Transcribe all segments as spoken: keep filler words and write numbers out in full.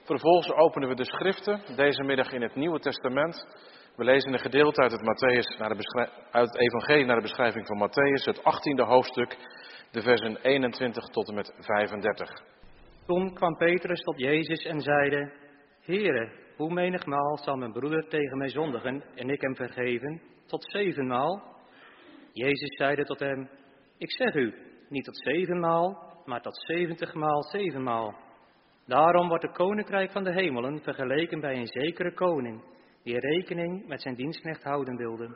Vervolgens openen we de schriften, deze middag in het Nieuwe Testament. We lezen een gedeelte uit het, Matthäus naar de beschrij- uit het Evangelie naar de beschrijving van Matthäus, het achttiende hoofdstuk, de versen eenentwintig tot en met vijfendertig. Toen kwam Petrus tot Jezus en zeide: Heere, hoe menigmaal zal mijn broeder tegen mij zondigen en ik hem vergeven? Tot zevenmaal? Jezus zeide tot hem: Ik zeg u, niet tot zevenmaal, maar tot zeventigmaal zevenmaal. Daarom wordt het koninkrijk van de hemelen vergeleken bij een zekere koning, die rekening met zijn dienstknecht houden wilde.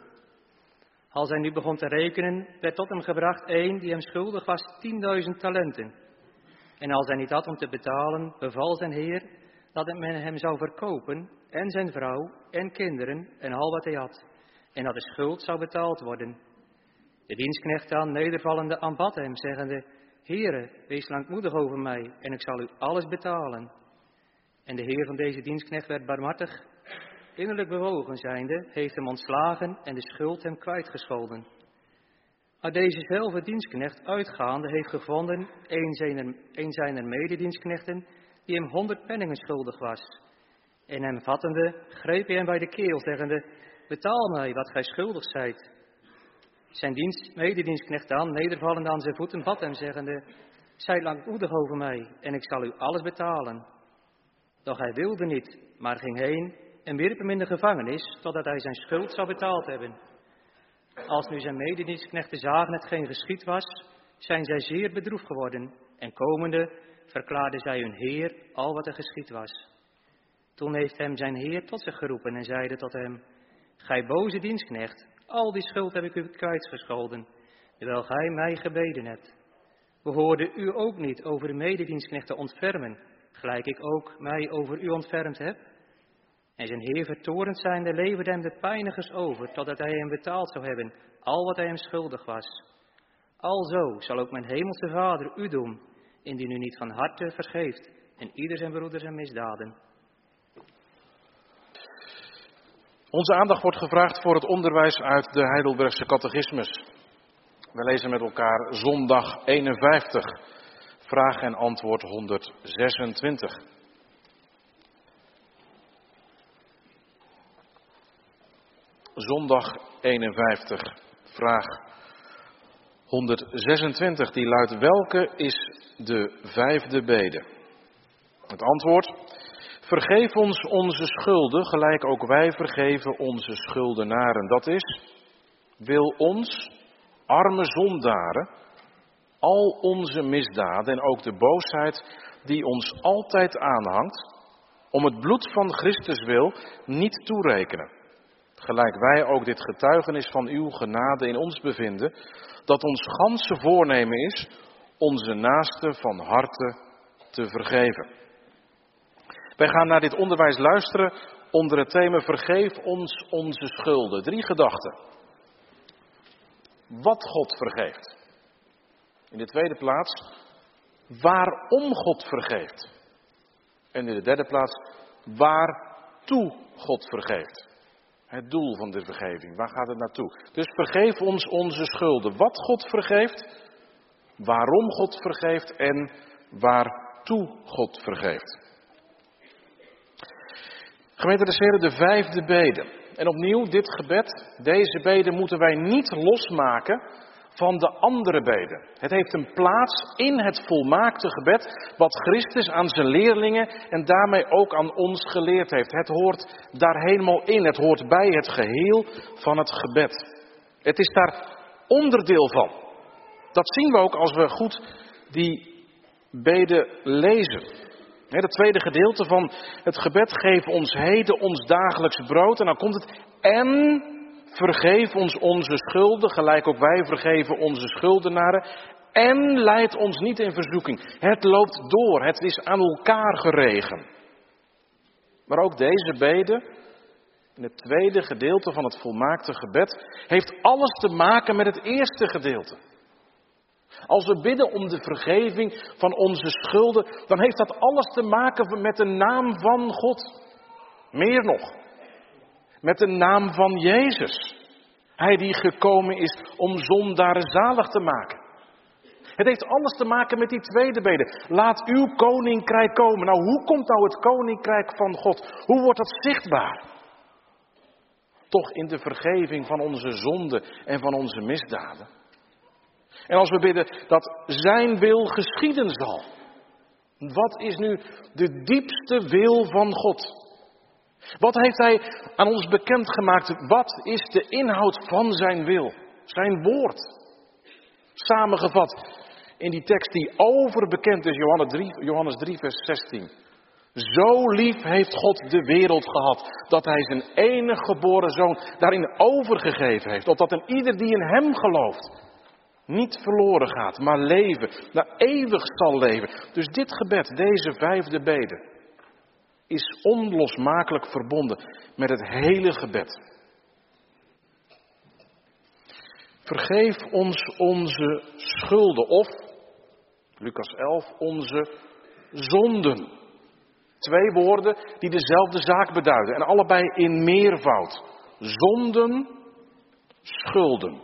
Als hij nu begon te rekenen, werd tot hem gebracht een die hem schuldig was tienduizend talenten. En als hij niet had om te betalen, beval zijn heer dat men hem zou verkopen, en zijn vrouw, en kinderen, en al wat hij had, en dat de schuld zou betaald worden. De dienstknecht dan, nedervallende, aanbad hem, zeggende: Heere, wees langmoedig over mij, en ik zal u alles betalen. En de heer van deze dienstknecht werd barmhartig, innerlijk bewogen zijnde, heeft hem ontslagen en de schuld hem kwijtgescholden. Maar dezezelfde dienstknecht uitgaande heeft gevonden een zijner, een zijner mededienstknechten die hem honderd penningen schuldig was. En hem vattende, greep hij hem bij de keel, zeggende: Betaal mij wat gij schuldig zijt. Zijn dienst, mededienstknecht dan, nedervallende aan zijn voeten, bad hem, zeggende: Zij langmoedig over mij, en ik zal u alles betalen. Doch hij wilde niet, maar ging heen en wierp hem in de gevangenis, totdat hij zijn schuld zou betaald hebben. Als nu zijn mededienstknechten zagen hetgeen geschied was, zijn zij zeer bedroefd geworden, en komende verklaarden zij hun heer al wat er geschied was. Toen heeft hem zijn heer tot zich geroepen en zeide tot hem: Gij boze dienstknecht, al die schuld heb ik u kwijtgescholden, terwijl gij mij gebeden hebt. Behoorde u ook niet over de mededienstknechten ontfermen, gelijk ik ook mij over u ontfermd heb? En zijn heer vertorend zijnde leverde hem de pijnigers over, totdat hij hem betaald zou hebben, al wat hij hem schuldig was. Alzo zal ook mijn hemelse Vader u doen, indien u niet van harte vergeeft, en ieder zijn broeder zijn misdaden. Onze aandacht wordt gevraagd voor het onderwijs uit de Heidelbergse catechismus. We lezen met elkaar zondag eenenvijftig, vraag en antwoord honderdzesentwintig. Zondag eenenvijftig, vraag honderdzesentwintig, die luidt: welke is de vijfde bede? Het antwoord: vergeef ons onze schulden, gelijk ook wij vergeven onze schuldenaren. Dat is, wil ons, arme zondaren, al onze misdaden en ook de boosheid die ons altijd aanhangt, om het bloed van Christus wil, niet toerekenen. Gelijk wij ook dit getuigenis van uw genade in ons bevinden, dat ons ganse voornemen is onze naasten van harte te vergeven. Wij gaan naar dit onderwijs luisteren onder het thema vergeef ons onze schulden. Drie gedachten. Wat God vergeeft. In de tweede plaats, waarom God vergeeft. En in de derde plaats, waartoe God vergeeft. Het doel van de vergeving, waar gaat het naartoe? Dus vergeef ons onze schulden. Wat God vergeeft, waarom God vergeeft en waartoe God vergeeft. Gemeente des Heren, de vijfde bede. En opnieuw, dit gebed, deze bede moeten wij niet losmaken van de andere beden. Het heeft een plaats in het volmaakte gebed, wat Christus aan zijn leerlingen en daarmee ook aan ons geleerd heeft. Het hoort daar helemaal in, het hoort bij het geheel van het gebed. Het is daar onderdeel van. Dat zien we ook als we goed die beden lezen. Het tweede gedeelte van het gebed: geef ons heden ons dagelijks brood. En dan komt het: en vergeef ons onze schulden, gelijk ook wij vergeven onze schuldenaren. En leid ons niet in verzoeking. Het loopt door, het is aan elkaar geregen. Maar ook deze bede, in het tweede gedeelte van het volmaakte gebed, heeft alles te maken met het eerste gedeelte. Als we bidden om de vergeving van onze schulden, dan heeft dat alles te maken met de naam van God. Meer nog, met de naam van Jezus. Hij die gekomen is om zondaren zalig te maken. Het heeft alles te maken met die tweede bede. Laat uw koninkrijk komen. Nou, hoe komt nou het koninkrijk van God? Hoe wordt dat zichtbaar? Toch in de vergeving van onze zonden en van onze misdaden. En als we bidden dat zijn wil geschieden zal. Wat is nu de diepste wil van God? Wat heeft hij aan ons bekendgemaakt? Wat is de inhoud van zijn wil? Zijn woord. Samengevat in die tekst die overbekend is, Johannes drie, vers zestien. Zo lief heeft God de wereld gehad, dat hij zijn enige geboren zoon daarin overgegeven heeft. Opdat een ieder die in hem gelooft, niet verloren gaat, maar leven, naar eeuwig zal leven. Dus dit gebed, deze vijfde bede, is onlosmakelijk verbonden met het hele gebed. Vergeef ons onze schulden of, Lucas elf, onze zonden. Twee woorden die dezelfde zaak beduiden en allebei in meervoud. Zonden, schulden.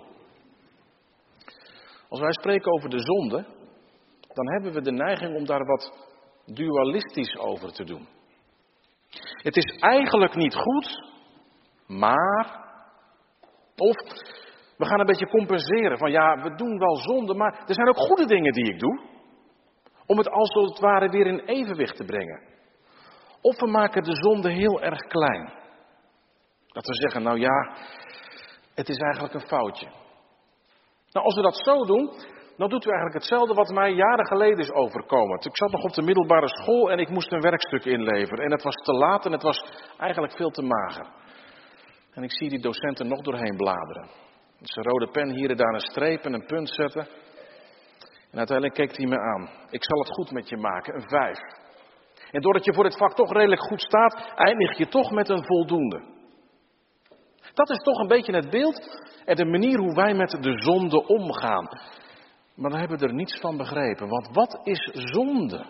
Als wij spreken over de zonde, dan hebben we de neiging om daar wat dualistisch over te doen. Het is eigenlijk niet goed, maar, of we gaan een beetje compenseren van ja, we doen wel zonde, maar er zijn ook goede dingen die ik doe. Om het als het ware weer in evenwicht te brengen. Of we maken de zonde heel erg klein. Dat we zeggen, nou ja, het is eigenlijk een foutje. Nou, als we dat zo doen, dan doet u eigenlijk hetzelfde wat mij jaren geleden is overkomen. Ik zat nog op de middelbare school en ik moest een werkstuk inleveren. En het was te laat en het was eigenlijk veel te mager. En ik zie die docenten nog doorheen bladeren. Met zijn rode pen hier en daar een streep en een punt zetten. En uiteindelijk keek hij me aan. Ik zal het goed met je maken, een vijf. En doordat je voor dit vak toch redelijk goed staat, eindig je toch met een voldoende. Dat is toch een beetje het beeld en de manier hoe wij met de zonde omgaan. Maar dan hebben we er niets van begrepen. Want wat is zonde?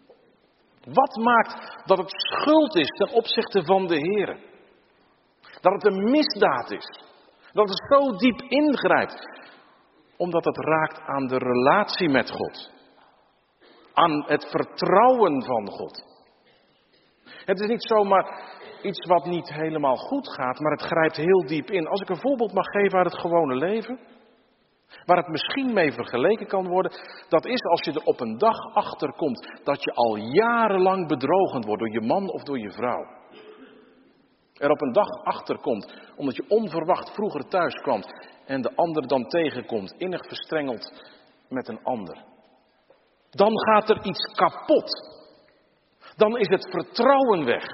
Wat maakt dat het schuld is ten opzichte van de Heer? Dat het een misdaad is. Dat het zo diep ingrijpt. Omdat het raakt aan de relatie met God. Aan het vertrouwen van God. Het is niet zomaar iets wat niet helemaal goed gaat, maar het grijpt heel diep in. Als ik een voorbeeld mag geven uit het gewone leven, waar het misschien mee vergeleken kan worden, dat is als je er op een dag achter komt dat je al jarenlang bedrogen wordt door je man of door je vrouw. Er op een dag achter komt, omdat je onverwacht vroeger thuis kwam en de ander dan tegenkomt, innig verstrengeld met een ander. Dan gaat er iets kapot. Dan is het vertrouwen weg.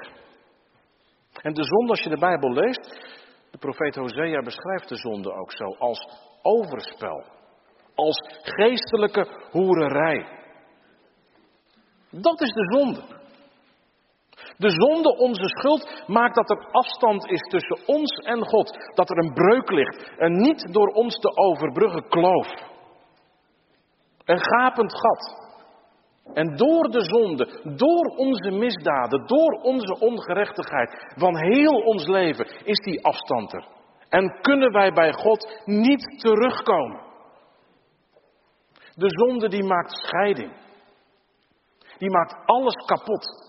En de zonde, als je de Bijbel leest, de profeet Hosea beschrijft de zonde ook zo, als overspel. Als geestelijke hoererij. Dat is de zonde. De zonde, onze schuld, maakt dat er afstand is tussen ons en God. Dat er een breuk ligt, een niet door ons te overbruggen kloof. Een gapend gat. En door de zonde, door onze misdaden, door onze ongerechtigheid van heel ons leven is die afstand er. En kunnen wij bij God niet terugkomen. De zonde die maakt scheiding. Die maakt alles kapot.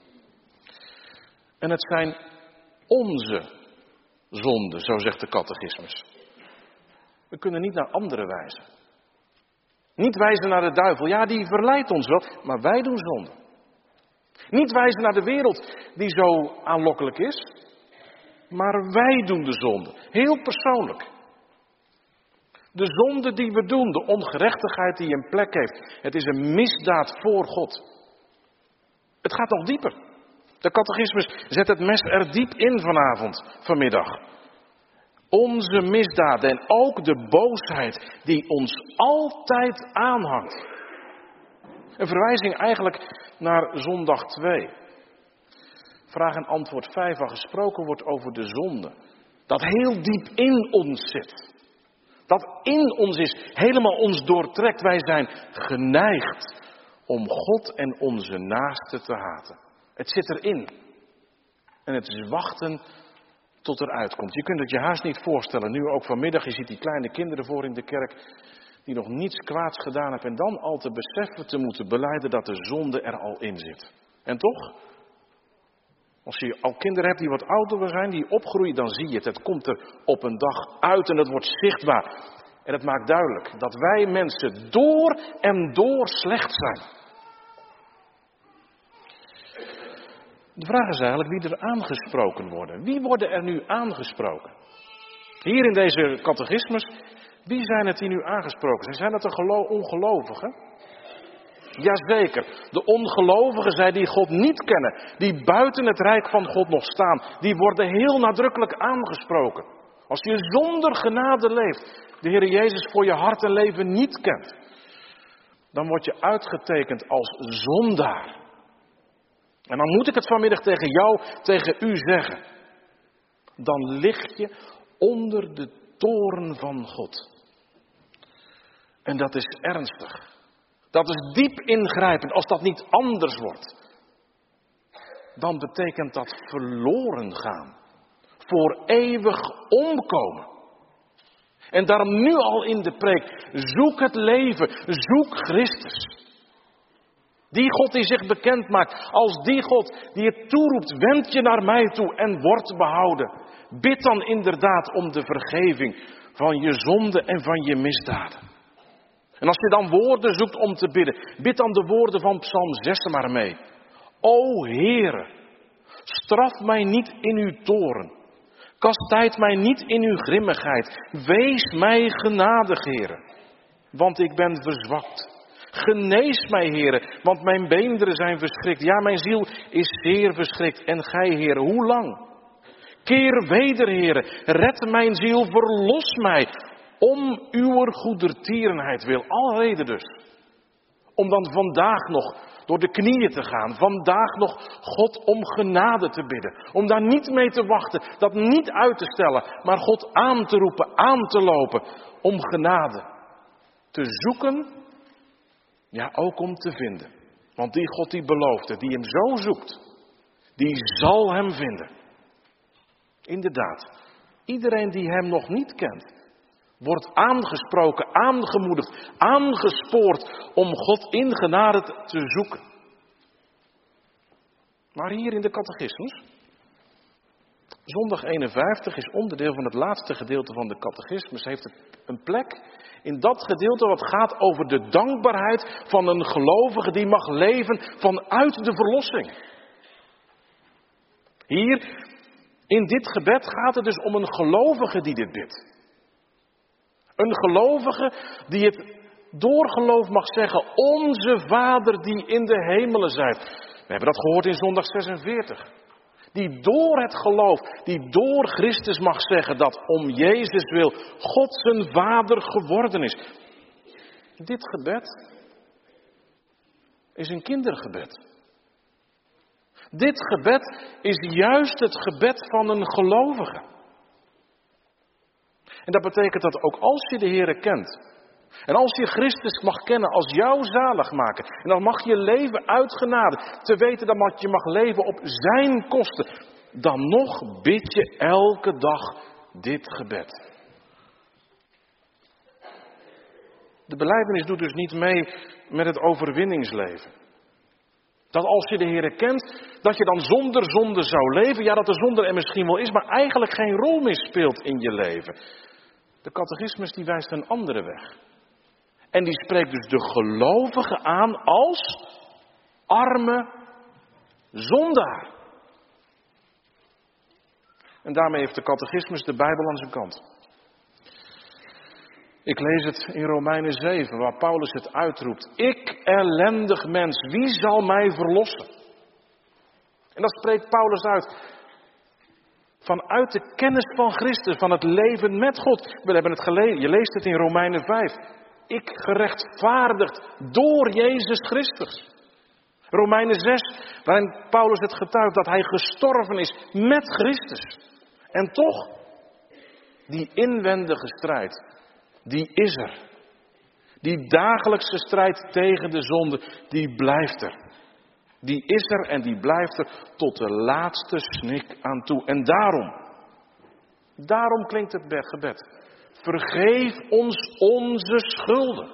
En het zijn onze zonden, zo zegt de catechismus. We kunnen niet naar anderen wijzen. Niet wijzen naar de duivel, ja die verleidt ons wel, maar wij doen zonde. Niet wijzen naar de wereld die zo aanlokkelijk is, maar wij doen de zonde, heel persoonlijk. De zonde die we doen, de ongerechtigheid die een plek heeft, het is een misdaad voor God. Het gaat nog dieper. De catechismus zet het mes er diep in vanavond, vanmiddag. Onze misdaden en ook de boosheid die ons altijd aanhangt. Een verwijzing eigenlijk naar zondag twee. Vraag en antwoord vijf, waar gesproken wordt over de zonde. Dat heel diep in ons zit. Dat in ons is, helemaal ons doortrekt. Wij zijn geneigd om God en onze naaste te haten. Het zit erin. En het is wachten tot er uitkomt. Je kunt het je haast niet voorstellen. Nu ook vanmiddag, je ziet die kleine kinderen voor in de kerk. die nog niets kwaads gedaan heeft en dan al te beseffen te moeten belijden dat de zonde er al in zit. En toch, als je al kinderen hebt die wat ouder zijn, die opgroeien, dan zie je het. Het komt er op een dag uit en het wordt zichtbaar. En het maakt duidelijk dat wij mensen door en door slecht zijn. De vraag is eigenlijk wie er aangesproken worden. Wie worden er nu aangesproken? Hier in deze catechismus, wie zijn het die nu aangesproken zijn? Zijn dat de gelo- ongelovigen? Jazeker, de ongelovigen zij die God niet kennen, die buiten het rijk van God nog staan, die worden heel nadrukkelijk aangesproken. Als je zonder genade leeft, de Heer Jezus voor je hart en leven niet kent, dan word je uitgetekend als zondaar. En dan moet ik het vanmiddag tegen jou, tegen u zeggen. Dan lig je onder de toorn van God. En dat is ernstig. Dat is diep ingrijpend. Als dat niet anders wordt, dan betekent dat verloren gaan. Voor eeuwig omkomen. En daarom nu al in de preek, zoek het leven, zoek Christus. Die God die zich bekend maakt, als die God die het toeroept, wend je naar mij toe en word behouden. Bid dan inderdaad om de vergeving van je zonde en van je misdaden. En als je dan woorden zoekt om te bidden, bid dan de woorden van Psalm zes maar mee. O Heere, straf mij niet in uw toorn, kastijd mij niet in uw grimmigheid, wees mij genadig, Heere, want ik ben verzwakt. Genees mij, Heere, want mijn beenderen zijn verschrikt. Ja, mijn ziel is zeer verschrikt. En gij, Heere, hoe lang? Keer weder, Heere, red mijn ziel, verlos mij. Om uw goedertierenheid wil. Alle reden dus. Om dan vandaag nog door de knieën te gaan. Vandaag nog God om genade te bidden. Om daar niet mee te wachten. Dat niet uit te stellen. Maar God aan te roepen, aan te lopen. Om genade te zoeken. Ja, ook om te vinden. Want die God die beloofde, die hem zo zoekt, die zal hem vinden. Inderdaad, iedereen die hem nog niet kent, wordt aangesproken, aangemoedigd, aangespoord om God in genade te zoeken. Maar hier in de catechismus, zondag eenenvijftig is onderdeel van het laatste gedeelte van de catechismus, heeft het een plek in dat gedeelte wat gaat over de dankbaarheid van een gelovige die mag leven vanuit de verlossing. Hier, in dit gebed gaat het dus om een gelovige die dit bidt. Een gelovige die het door geloof mag zeggen, onze Vader die in de hemelen zijt. We hebben dat gehoord in zondag zesenveertig. Die door het geloof, die door Christus mag zeggen dat om Jezus wil God zijn Vader geworden is. Dit gebed is een kindergebed. Dit gebed is juist het gebed van een gelovige. En dat betekent dat ook als je de Heere kent, en als je Christus mag kennen als jouw zaligmaker, en dan mag je leven uit genade, te weten dat je mag leven op zijn kosten, dan nog bid je elke dag dit gebed. De belijdenis doet dus niet mee met het overwinningsleven. Dat als je de Heere kent, dat je dan zonder zonde zou leven. Ja, dat de zonde er misschien wel is, maar eigenlijk geen rol meer speelt in je leven. De catechismus die wijst een andere weg. En die spreekt dus de gelovige aan als arme zondaar. En daarmee heeft de catechismus de Bijbel aan zijn kant. Ik lees het in Romeinen zeven, waar Paulus het uitroept. Ik, ellendig mens, wie zal mij verlossen? En dat spreekt Paulus uit. Vanuit de kennis van Christus, van het leven met God. We hebben het gelezen, je leest het in Romeinen vijf. Ik gerechtvaardigd door Jezus Christus. Romeinen zes, waarin Paulus het getuigt dat hij gestorven is met Christus. En toch, die inwendige strijd, die is er. Die dagelijkse strijd tegen de zonde, die blijft er. Die is er en die blijft er tot de laatste snik aan toe. En daarom, daarom klinkt het gebed. Vergeef ons onze schulden.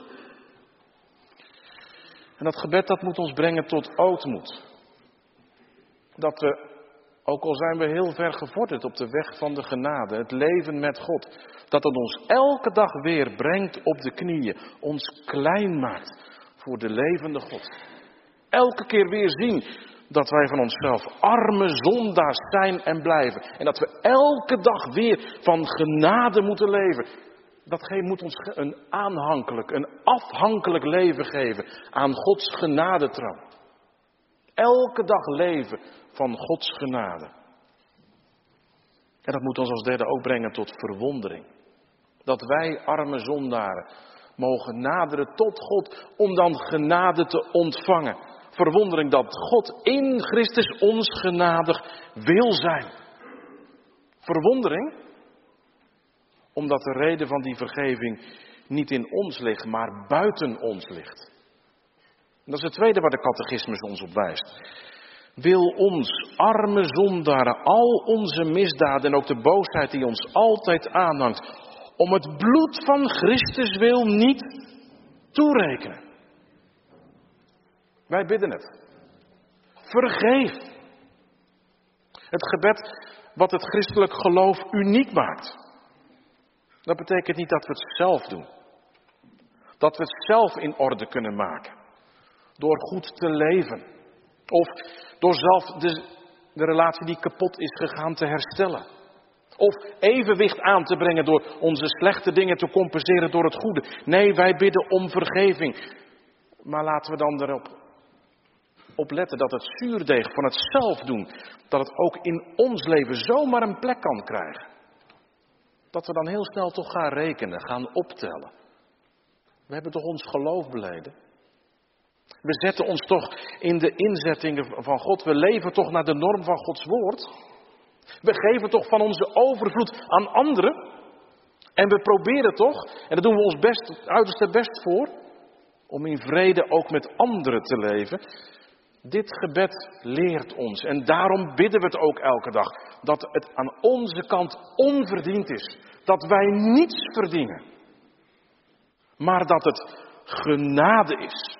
En dat gebed dat moet ons brengen tot ootmoed. Dat we, ook al zijn we heel ver gevorderd op de weg van de genade, het leven met God, dat het ons elke dag weer brengt op de knieën, ons klein maakt voor de levende God. Elke keer weer zien dat wij van onszelf arme zondaars zijn en blijven. En dat we elke dag weer van genade moeten leven. Dat moet ons een aanhankelijk, een afhankelijk leven geven aan Gods genadetroon. Elke dag leven van Gods genade. En dat moet ons als derde ook brengen tot verwondering. Dat wij arme zondaren mogen naderen tot God om dan genade te ontvangen. Verwondering dat God in Christus ons genadig wil zijn. Verwondering omdat de reden van die vergeving niet in ons ligt, maar buiten ons ligt. En dat is het tweede waar de catechismus ons op wijst. Wil ons, arme zondaren, al onze misdaden en ook de boosheid die ons altijd aanhangt, om het bloed van Christus wil niet toerekenen. Wij bidden het. Vergeef. Het gebed wat het christelijk geloof uniek maakt. Dat betekent niet dat we het zelf doen. Dat we het zelf in orde kunnen maken. Door goed te leven. Of door zelf de, de relatie die kapot is gegaan te herstellen. Of evenwicht aan te brengen door onze slechte dingen te compenseren door het goede. Nee, wij bidden om vergeving. Maar laten we dan erop op letten dat het zuurdeeg van het zelf doen, dat het ook in ons leven zomaar een plek kan krijgen. Dat we dan heel snel toch gaan rekenen, gaan optellen. We hebben toch ons geloof beleden. We zetten ons toch in de inzettingen van God. We leven toch naar de norm van Gods woord. We geven toch van onze overvloed aan anderen. En we proberen toch, en daar doen we ons best, uiterste best voor, om in vrede ook met anderen te leven. Dit gebed leert ons. En daarom bidden we het ook elke dag. Dat het aan onze kant onverdiend is. Dat wij niets verdienen. Maar dat het genade is.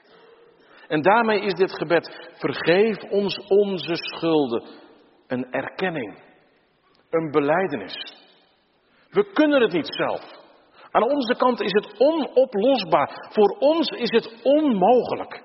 En daarmee is dit gebed, vergeef ons onze schulden, een erkenning. Een belijdenis. We kunnen het niet zelf. Aan onze kant is het onoplosbaar. Voor ons is het onmogelijk.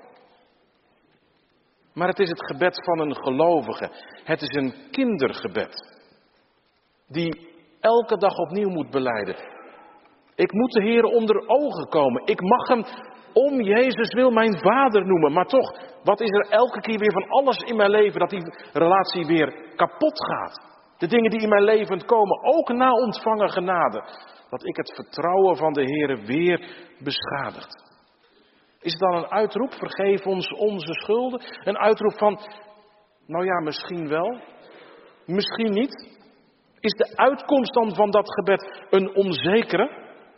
Maar het is het gebed van een gelovige. Het is een kindergebed. Die elke dag opnieuw moet belijden. Ik moet de Heer onder ogen komen. Ik mag hem om Jezus wil mijn vader noemen. Maar toch, wat is er elke keer weer van alles in mijn leven dat die relatie weer kapot gaat. De dingen die in mijn leven komen, ook na ontvangen genade. Dat ik het vertrouwen van de Heer weer beschadigt. Is het dan een uitroep, vergeef ons onze schulden? Een uitroep van, nou ja, misschien wel, misschien niet. Is de uitkomst dan van dat gebed een onzekere?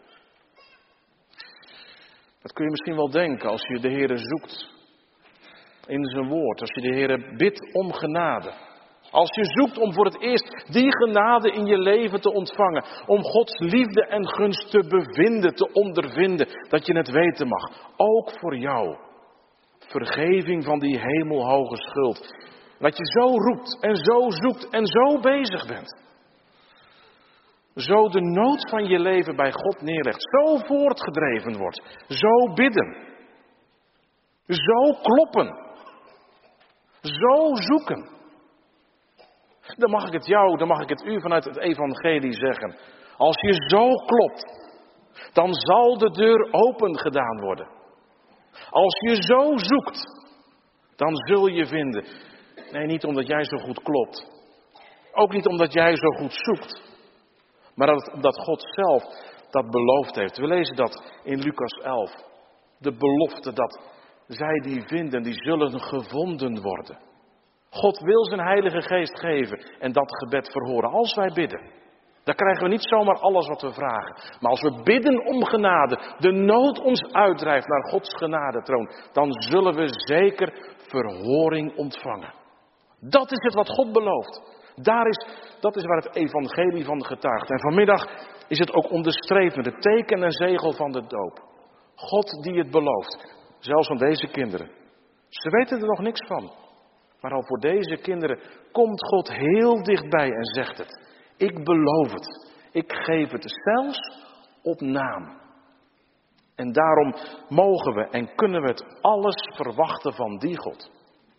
Dat kun je misschien wel denken als je de Heer zoekt in zijn woord. Als je de Heer bidt om genade. Als je zoekt om voor het eerst die genade in je leven te ontvangen. Om Gods liefde en gunst te bevinden, te ondervinden. Dat je het weten mag. Ook voor jou. Vergeving van die hemelhoge schuld. Dat je zo roept en zo zoekt en zo bezig bent. Zo de nood van je leven bij God neerlegt. Zo voortgedreven wordt. Zo bidden. Zo kloppen. Zo zoeken. Dan mag ik het jou, dan mag ik het u vanuit het evangelie zeggen. Als je zo klopt, dan zal de deur open gedaan worden. Als je zo zoekt, dan zul je vinden. Nee, niet omdat jij zo goed klopt. Ook niet omdat jij zo goed zoekt. Maar omdat God zelf dat beloofd heeft. We lezen dat in Lucas elf. De belofte dat zij die vinden, die zullen gevonden worden. God wil zijn Heilige Geest geven en dat gebed verhoren. Als wij bidden, dan krijgen we niet zomaar alles wat we vragen. Maar als we bidden om genade, de nood ons uitdrijft naar Gods genadetroon, dan zullen we zeker verhoring ontvangen. Dat is het wat God belooft. Daar is dat is waar het evangelie van getuigt. En vanmiddag is het ook onderstreept met het teken en zegel van de doop. God die het belooft. Zelfs van deze kinderen. Ze weten er nog niks van. Maar al voor deze kinderen komt God heel dichtbij en zegt het. Ik beloof het. Ik geef het zelfs op naam. En daarom mogen we en kunnen we het alles verwachten van die God.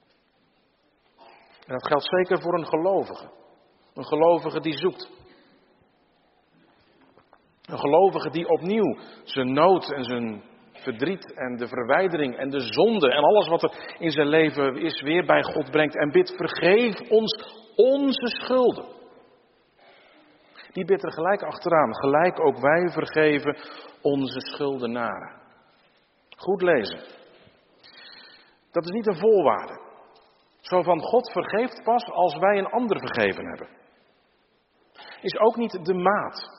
En dat geldt zeker voor een gelovige. Een gelovige die zoekt. Een gelovige die opnieuw zijn nood en zijn verdriet en de verwijdering en de zonde en alles wat er in zijn leven is weer bij God brengt en bidt, vergeef ons onze schulden. Die bidt er gelijk achteraan, gelijk ook wij vergeven onze schuldenaren. Goed lezen. Dat is niet een voorwaarde. Zo van God vergeeft pas als wij een ander vergeven hebben. Is ook niet de maat.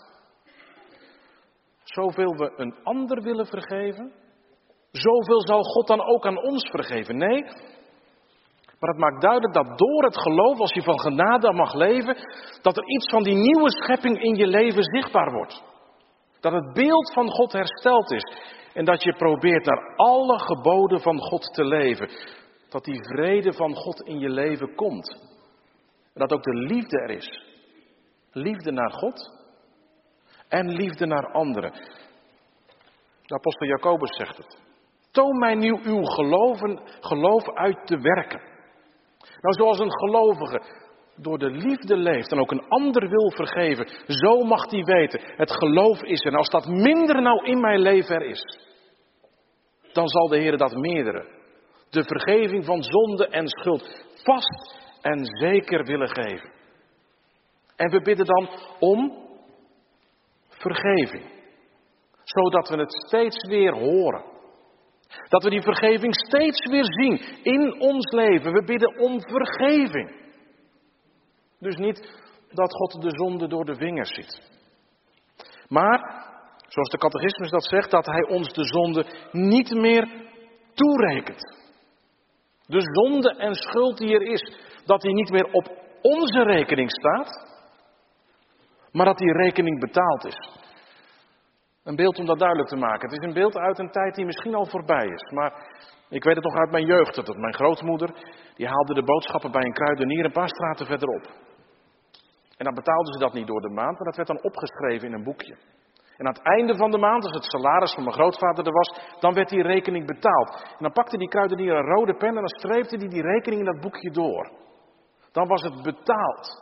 Zoveel we een ander willen vergeven, zoveel zal God dan ook aan ons vergeven. Nee, maar het maakt duidelijk dat door het geloof, als je van genade mag leven, dat er iets van die nieuwe schepping in je leven zichtbaar wordt. Dat het beeld van God hersteld is en dat je probeert naar alle geboden van God te leven. Dat die vrede van God in je leven komt. En dat ook de liefde er is. Liefde naar God en liefde naar anderen. De apostel Jacobus zegt het. Toon mij nu uw geloven, geloof uit te werken. Nou, zoals een gelovige door de liefde leeft en ook een ander wil vergeven, zo mag die weten, het geloof is er. En als dat minder nou in mijn leven er is, dan zal de Heer dat meerdere, de vergeving van zonde en schuld, vast en zeker willen geven. En we bidden dan om vergeving, zodat we het steeds weer horen. Dat we die vergeving steeds weer zien in ons leven. We bidden om vergeving. Dus niet dat God de zonde door de vingers ziet. Maar, zoals de catechismus dat zegt, dat hij ons de zonde niet meer toerekent. De zonde en schuld die er is, dat die niet meer op onze rekening staat, maar dat die rekening betaald is. Een beeld om dat duidelijk te maken. Het is een beeld uit een tijd die misschien al voorbij is. Maar ik weet het nog uit mijn jeugd. Dat mijn grootmoeder, die haalde de boodschappen bij een kruidenier een paar straten verderop. En dan betaalden ze dat niet door de maand, maar dat werd dan opgeschreven in een boekje. En aan het einde van de maand, als het salaris van mijn grootvader er was, dan werd die rekening betaald. En dan pakte die kruidenier een rode pen en dan streepte hij die rekening in dat boekje door. Dan was het betaald.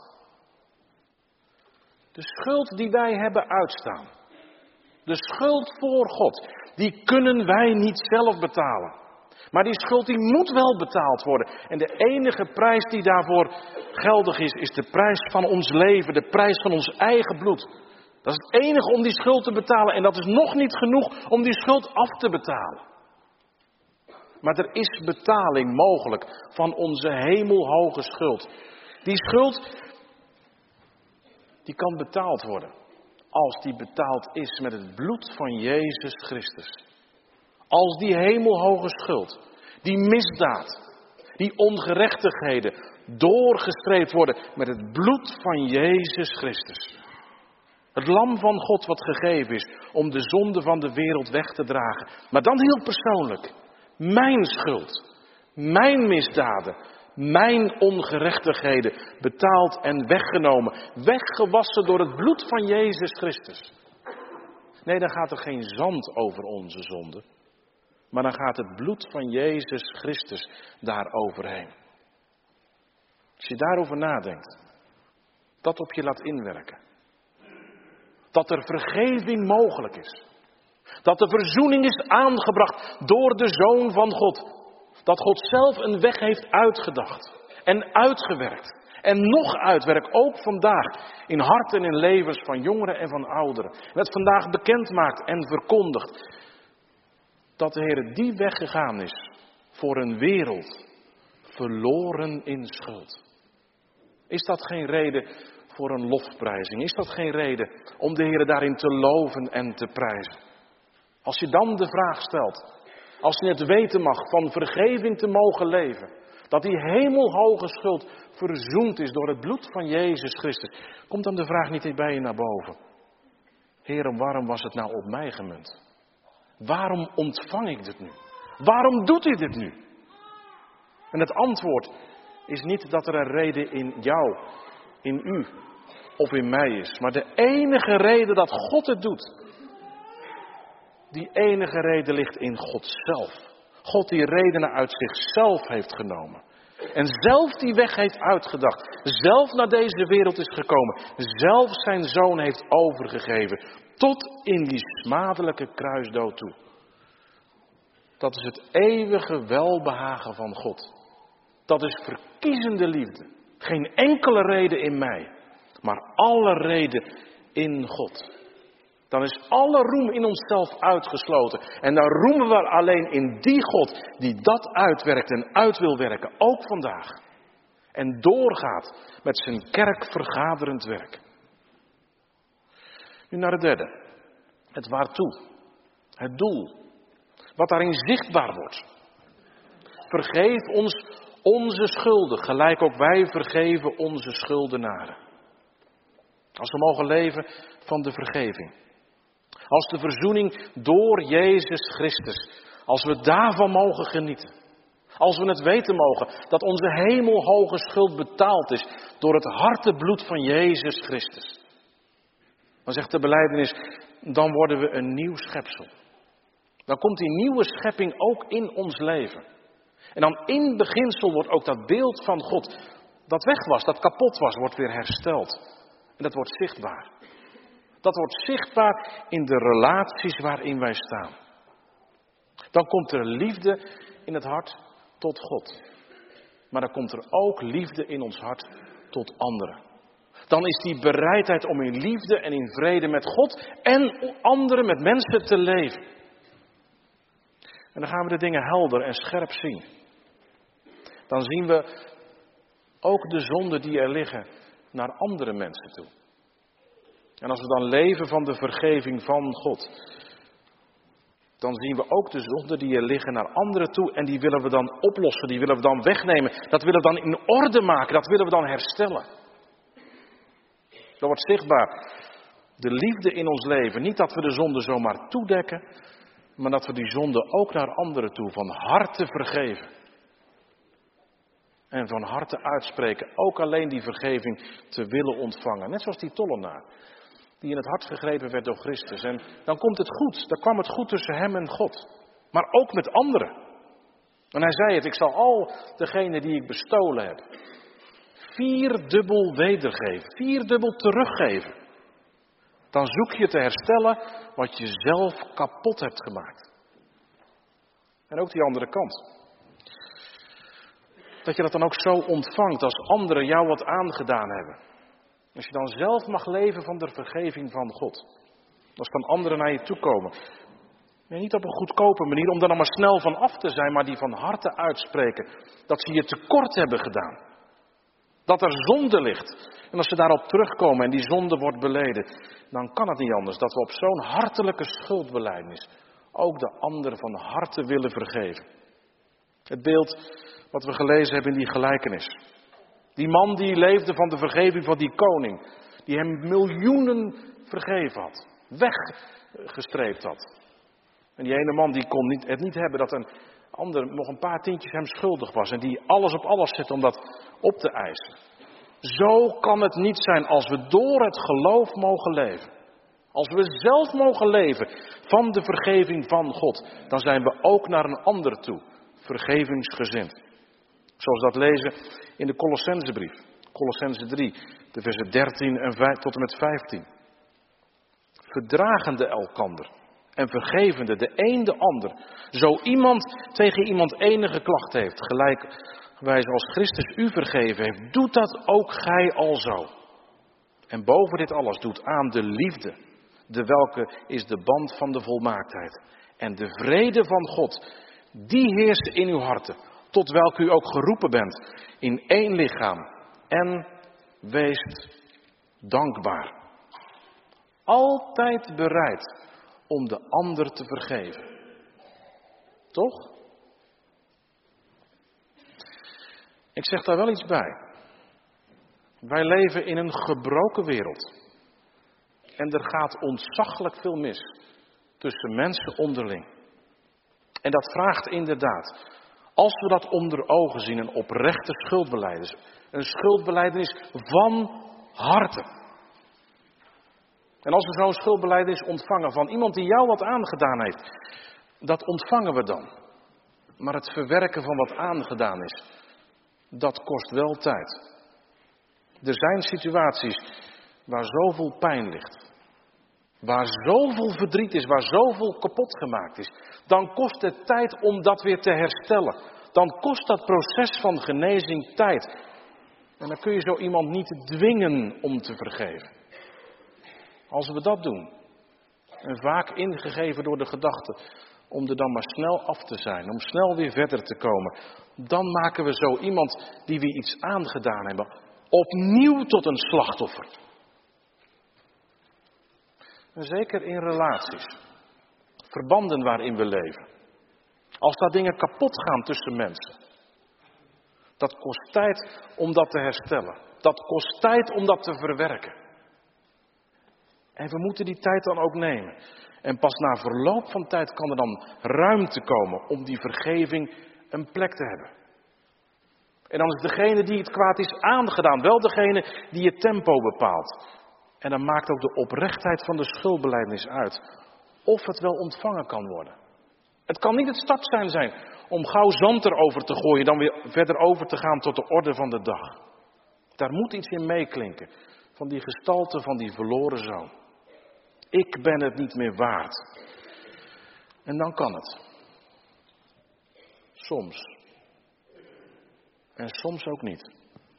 De schuld die wij hebben uitstaan. De schuld voor God, die kunnen wij niet zelf betalen. Maar die schuld die moet wel betaald worden. En de enige prijs die daarvoor geldig is, is de prijs van ons leven. De prijs van ons eigen bloed. Dat is het enige om die schuld te betalen. En dat is nog niet genoeg om die schuld af te betalen. Maar er is betaling mogelijk van onze hemelhoge schuld. Die schuld, die kan betaald worden. Als die betaald is met het bloed van Jezus Christus. Als die hemelhoge schuld, die misdaad, die ongerechtigheden doorgestreept worden met het bloed van Jezus Christus. Het lam van God wat gegeven is om de zonde van de wereld weg te dragen. Maar dan heel persoonlijk. Mijn schuld, mijn misdaden, mijn ongerechtigheden betaald en weggenomen. Weggewassen door het bloed van Jezus Christus. Nee, dan gaat er geen zand over onze zonde. Maar dan gaat het bloed van Jezus Christus daar overheen. Als je daarover nadenkt. Dat op je laat inwerken. Dat er vergeving mogelijk is. Dat de verzoening is aangebracht door de Zoon van God. Dat God zelf een weg heeft uitgedacht en uitgewerkt. En nog uitwerkt, ook vandaag, in harten en in levens van jongeren en van ouderen. En het vandaag bekend maakt en verkondigt. Dat de Heer die weg gegaan is voor een wereld verloren in schuld. Is dat geen reden voor een lofprijzing? Is dat geen reden om de Heer daarin te loven en te prijzen? Als je dan de vraag stelt, als je het weten mag van vergeving te mogen leven, Dat die hemelhoge schuld verzoend is door het bloed van Jezus Christus. Komt dan de vraag niet bij je naar boven? Heere, waarom was het nou op mij gemunt? Waarom ontvang ik dit nu? Waarom doet hij dit nu? En het antwoord is niet dat er een reden in jou, in u of in mij is. Maar de enige reden dat God het doet, die enige reden ligt in God zelf. God die redenen uit zichzelf heeft genomen. En zelf die weg heeft uitgedacht. Zelf naar deze wereld is gekomen. Zelf zijn zoon heeft overgegeven. Tot in die smadelijke kruisdood toe. Dat is het eeuwige welbehagen van God. Dat is verkiezende liefde. Geen enkele reden in mij. Maar alle reden in God. Dan is alle roem in onszelf uitgesloten. En dan roemen we alleen in die God die dat uitwerkt en uit wil werken. Ook vandaag. En doorgaat met zijn kerkvergaderend werk. Nu naar het derde. Het waartoe. Het doel. Wat daarin zichtbaar wordt. Vergeef ons onze schulden. Gelijk ook wij vergeven onze schuldenaren. Als we mogen leven van de vergeving. Als de verzoening door Jezus Christus. Als we daarvan mogen genieten. Als we het weten mogen dat onze hemelhoge schuld betaald is door het hartebloed van Jezus Christus. Dan zegt de belijdenis, dan worden we een nieuw schepsel. Dan komt die nieuwe schepping ook in ons leven. En dan in beginsel wordt ook dat beeld van God dat weg was, dat kapot was, wordt weer hersteld. En dat wordt zichtbaar. Dat wordt zichtbaar in de relaties waarin wij staan. Dan komt er liefde in het hart tot God. Maar dan komt er ook liefde in ons hart tot anderen. Dan is die bereidheid om in liefde en in vrede met God en anderen, met mensen te leven. En dan gaan we de dingen helder en scherp zien. Dan zien we ook de zonden die er liggen naar andere mensen toe. En als we dan leven van de vergeving van God, dan zien we ook de zonden die er liggen naar anderen toe. En die willen we dan oplossen, die willen we dan wegnemen. Dat willen we dan in orde maken, dat willen we dan herstellen. Dat wordt zichtbaar. De liefde in ons leven. Niet dat we de zonde zomaar toedekken, maar dat we die zonde ook naar anderen toe van harte vergeven. En van harte uitspreken. Ook alleen die vergeving te willen ontvangen. Net zoals die tollenaar. Die in het hart gegrepen werd door Christus. En dan komt het goed. Dan kwam het goed tussen hem en God. Maar ook met anderen. En hij zei het. Ik zal al degene die ik bestolen heb. Vierdubbel wedergeven. Vierdubbel teruggeven. Dan zoek je te herstellen wat je zelf kapot hebt gemaakt. En ook die andere kant. Dat je dat dan ook zo ontvangt als anderen jou wat aangedaan hebben. Als je dan zelf mag leven van de vergeving van God. Als dan anderen naar je toe komen. Ja, niet op een goedkope manier om er dan maar snel van af te zijn. Maar die van harte uitspreken. Dat ze je tekort hebben gedaan. Dat er zonde ligt. En als ze daarop terugkomen en die zonde wordt beleden. Dan kan het niet anders dat we op zo'n hartelijke schuldbelijdenis. Ook de ander van harte willen vergeven. Het beeld wat we gelezen hebben in die gelijkenis. Die man die leefde van de vergeving van die koning. Die hem miljoenen vergeven had. Weggestreept had. En die ene man die kon niet, het niet hebben dat een ander nog een paar tientjes hem schuldig was. En die alles op alles zette om dat op te eisen. Zo kan het niet zijn als we door het geloof mogen leven. Als we zelf mogen leven van de vergeving van God. Dan zijn we ook naar een ander toe. Vergevingsgezind. Zoals we dat lezen in de Colossensebrief. Colossense drie, de versen dertien en vijf, tot en met vijftien. Verdragende elkander en vergevende de een de ander. Zo iemand tegen iemand enige klacht heeft, gelijkwijs als Christus u vergeven heeft, doet dat ook gij alzo. En boven dit alles doet aan de liefde, de welke is de band van de volmaaktheid. En de vrede van God, die heerst in uw harten. Tot welke u ook geroepen bent in één lichaam. En weest dankbaar. Altijd bereid om de ander te vergeven. Toch? Ik zeg daar wel iets bij. Wij leven in een gebroken wereld. En er gaat ontzaglijk veel mis tussen mensen onderling. En dat vraagt inderdaad, als we dat onder ogen zien, een oprechte schuldbelijdenis. Een schuldbelijdenis van harte. En als we zo'n schuldbelijdenis ontvangen van iemand die jou wat aangedaan heeft, dat ontvangen we dan. Maar het verwerken van wat aangedaan is, dat kost wel tijd. Er zijn situaties waar zoveel pijn ligt. Waar zoveel verdriet is, waar zoveel kapot gemaakt is. Dan kost het tijd om dat weer te herstellen. Dan kost dat proces van genezing tijd. En dan kun je zo iemand niet dwingen om te vergeven. Als we dat doen, en vaak ingegeven door de gedachte om er dan maar snel af te zijn, om snel weer verder te komen, dan maken we zo iemand die we iets aangedaan hebben, opnieuw tot een slachtoffer. En zeker in relaties, verbanden waarin we leven. Als daar dingen kapot gaan tussen mensen. Dat kost tijd om dat te herstellen. Dat kost tijd om dat te verwerken. En we moeten die tijd dan ook nemen. En pas na verloop van tijd kan er dan ruimte komen om die vergeving een plek te hebben. En dan is degene die het kwaad is aangedaan wel degene die het tempo bepaalt. En dan maakt ook de oprechtheid van de schuldbelijdenis uit of het wel ontvangen kan worden. Het kan niet het startsein zijn om gauw zand erover te gooien, dan weer verder over te gaan tot de orde van de dag. Daar moet iets in meeklinken van die gestalte van die verloren zoon. Ik ben het niet meer waard. En dan kan het. Soms. En soms ook niet.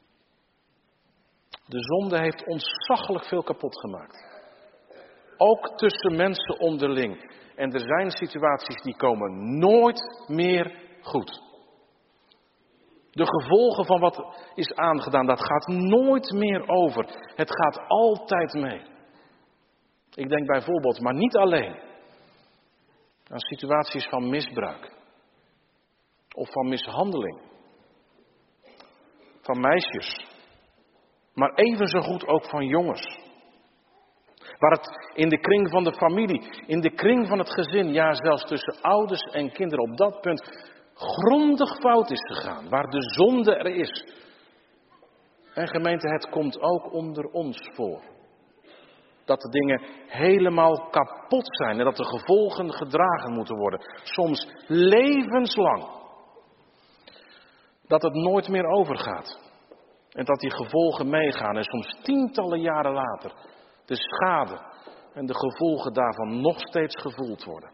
De zonde heeft ontzaglijk veel kapot gemaakt. Ook tussen mensen onderling. En er zijn situaties die komen nooit meer goed. De gevolgen van wat is aangedaan, dat gaat nooit meer over. Het gaat altijd mee. Ik denk bijvoorbeeld, maar niet alleen, aan situaties van misbruik. Of van mishandeling. Van meisjes. Maar even zo goed ook van jongens. Waar het in de kring van de familie, in de kring van het gezin, ja zelfs tussen ouders en kinderen op dat punt grondig fout is gegaan. Waar de zonde er is. En gemeente, het komt ook onder ons voor. Dat de dingen helemaal kapot zijn en dat de gevolgen gedragen moeten worden. Soms levenslang. Dat het nooit meer overgaat. En dat die gevolgen meegaan en soms tientallen jaren later de schade en de gevolgen daarvan nog steeds gevoeld worden.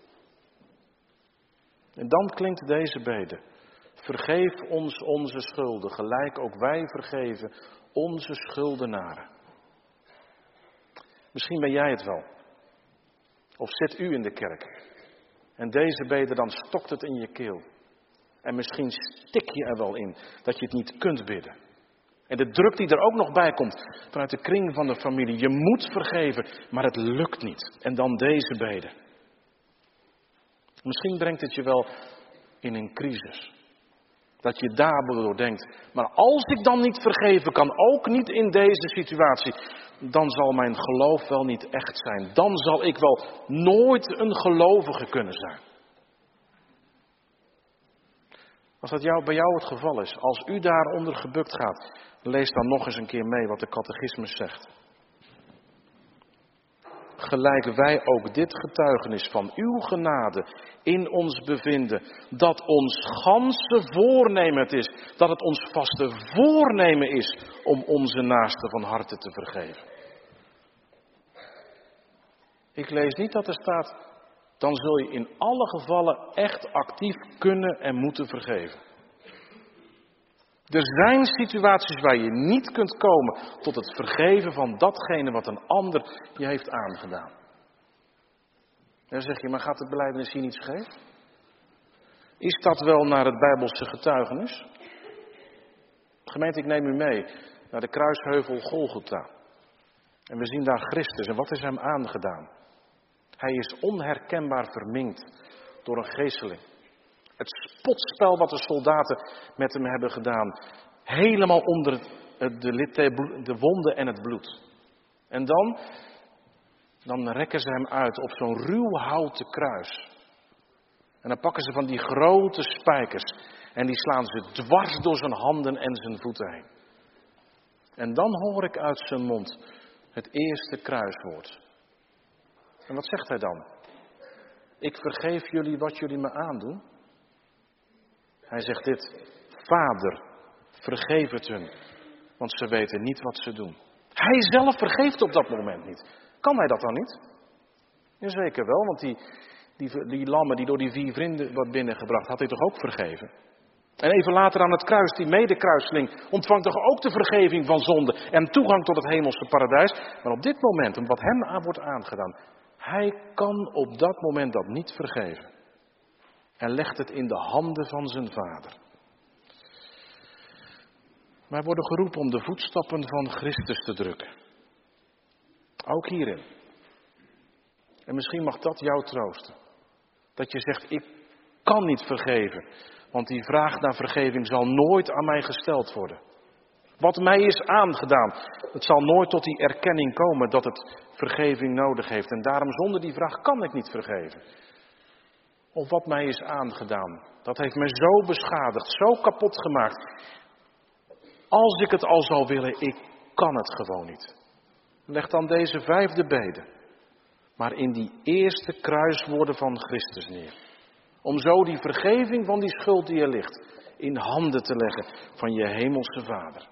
En dan klinkt deze bede. Vergeef ons onze schulden, gelijk ook wij vergeven onze schuldenaren. Misschien ben jij het wel. Of zit u in de kerk. En deze bede, dan stokt het in je keel. En misschien stik je er wel in dat je het niet kunt bidden. En de druk die er ook nog bij komt vanuit de kring van de familie. Je moet vergeven, maar het lukt niet. En dan deze bede. Misschien brengt het je wel in een crisis. Dat je daardoor denkt, maar als ik dan niet vergeven kan, ook niet in deze situatie, dan zal mijn geloof wel niet echt zijn. Dan zal ik wel nooit een gelovige kunnen zijn. Als dat jou, bij jou het geval is, als u daaronder gebukt gaat, lees dan nog eens een keer mee wat de catechismus zegt. Gelijk wij ook dit getuigenis van uw genade in ons bevinden, dat ons ganse voornemen het is, dat het ons vaste voornemen is om onze naaste van harte te vergeven. Ik lees niet dat er staat, dan zul je in alle gevallen echt actief kunnen en moeten vergeven. Er zijn situaties waar je niet kunt komen tot het vergeven van datgene wat een ander je heeft aangedaan. En dan zeg je, maar gaat de belijdenis hier niet scheef? Is dat wel naar het Bijbelse getuigenis? Gemeente, ik neem u mee naar de kruisheuvel Golgotha. En we zien daar Christus en wat is hem aangedaan? Hij is onherkenbaar verminkt door een geesteling. Het spotspel wat de soldaten met hem hebben gedaan. Helemaal onder de, litte- de wonden en het bloed. En dan, dan rekken ze hem uit op zo'n ruw houten kruis. En dan pakken ze van die grote spijkers en die slaan ze dwars door zijn handen en zijn voeten heen. En dan hoor ik uit zijn mond het eerste kruiswoord. En wat zegt hij dan? Ik vergeef jullie wat jullie me aandoen. Hij zegt dit: Vader, vergeef het hun, want ze weten niet wat ze doen. Hij zelf vergeeft op dat moment niet. Kan hij dat dan niet? Jazeker wel, want die, die, die lammen die door die vier vrienden wordt binnengebracht, had hij toch ook vergeven? En even later aan het kruis, die medekruiseling ontvangt toch ook de vergeving van zonde en toegang tot het hemelse paradijs. Maar op dit moment, om wat hem aan wordt aangedaan, hij kan op dat moment dat niet vergeven. En legt het in de handen van zijn vader. Wij worden geroepen om de voetstappen van Christus te drukken. Ook hierin. En misschien mag dat jou troosten. Dat je zegt, ik kan niet vergeven. Want die vraag naar vergeving zal nooit aan mij gesteld worden. Wat mij is aangedaan, het zal nooit tot die erkenning komen dat het vergeving nodig heeft. En daarom zonder die vraag kan ik niet vergeven. Of wat mij is aangedaan, dat heeft mij zo beschadigd, zo kapot gemaakt. Als ik het al zou willen, ik kan het gewoon niet. Leg dan deze vijfde bede, maar in die eerste kruiswoorden van Christus neer. Om zo die vergeving van die schuld die er ligt, in handen te leggen van je hemelse Vader.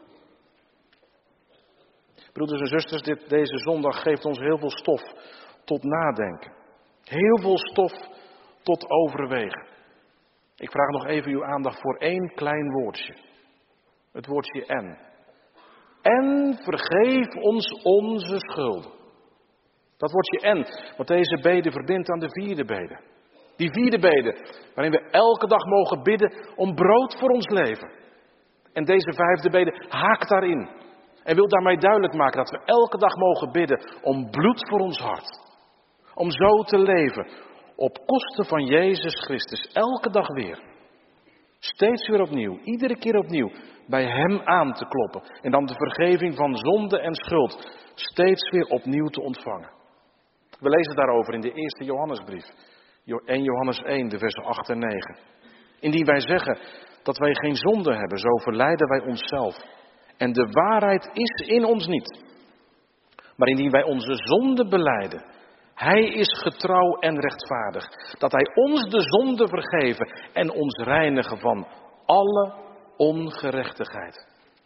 Broeders en zusters, dit, deze zondag geeft ons heel veel stof tot nadenken. Heel veel stof tot overwegen. Ik vraag nog even uw aandacht voor één klein woordje. Het woordje en. En vergeef ons onze schulden. Dat woordje en, wat deze bede verbindt aan de vierde bede. Die vierde bede, waarin we elke dag mogen bidden om brood voor ons leven. En deze vijfde bede haakt daarin. En wil daarmee duidelijk maken dat we elke dag mogen bidden om bloed voor ons hart. Om zo te leven, op kosten van Jezus Christus, elke dag weer. Steeds weer opnieuw, iedere keer opnieuw, bij Hem aan te kloppen. En dan de vergeving van zonde en schuld steeds weer opnieuw te ontvangen. We lezen daarover in de eerste Johannesbrief. eerste Johannes één, de versen acht en negen. Indien wij zeggen dat wij geen zonde hebben, zo verleiden wij onszelf. En de waarheid is in ons niet. Maar indien wij onze zonde belijden, Hij is getrouw en rechtvaardig. Dat Hij ons de zonde vergeven en ons reinigen van alle ongerechtigheid.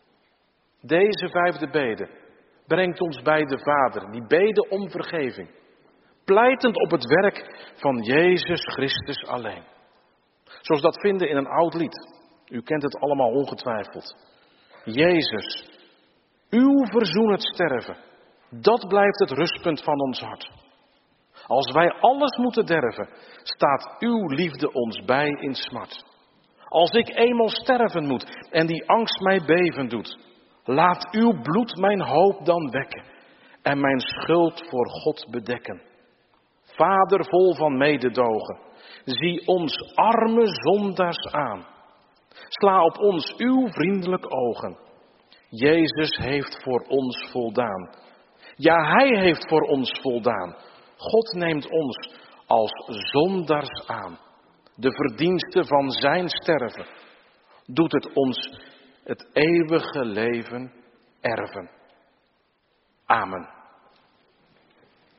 Deze vijfde bede brengt ons bij de Vader, die bede om vergeving. Pleitend op het werk van Jezus Christus alleen. Zoals we dat vinden in een oud lied. U kent het allemaal ongetwijfeld. Jezus, uw verzoenend sterven, dat blijft het rustpunt van ons hart. Als wij alles moeten derven, staat uw liefde ons bij in smart. Als ik eenmaal sterven moet en die angst mij beven doet, laat uw bloed mijn hoop dan wekken en mijn schuld voor God bedekken. Vader vol van mededogen, zie ons arme zondaars aan. Sla op ons uw vriendelijk ogen. Jezus heeft voor ons voldaan. Ja, Hij heeft voor ons voldaan. God neemt ons als zondaars aan. De verdienste van zijn sterven doet het ons het eeuwige leven erven. Amen.